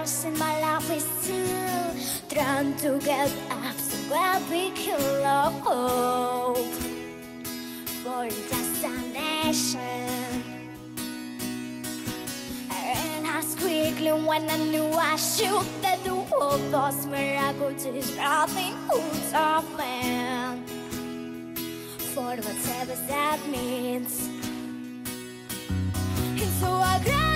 stars in my life is still trying to get up, so where we can hope for a destination. And I was quickly when I knew I should, that the world was where I could just nothing who's off man for whatever that means. And so I cried.